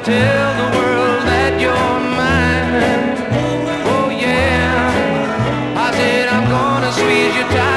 tell the world that you're mine. Oh yeah, I said I'm gonna squeeze you tight.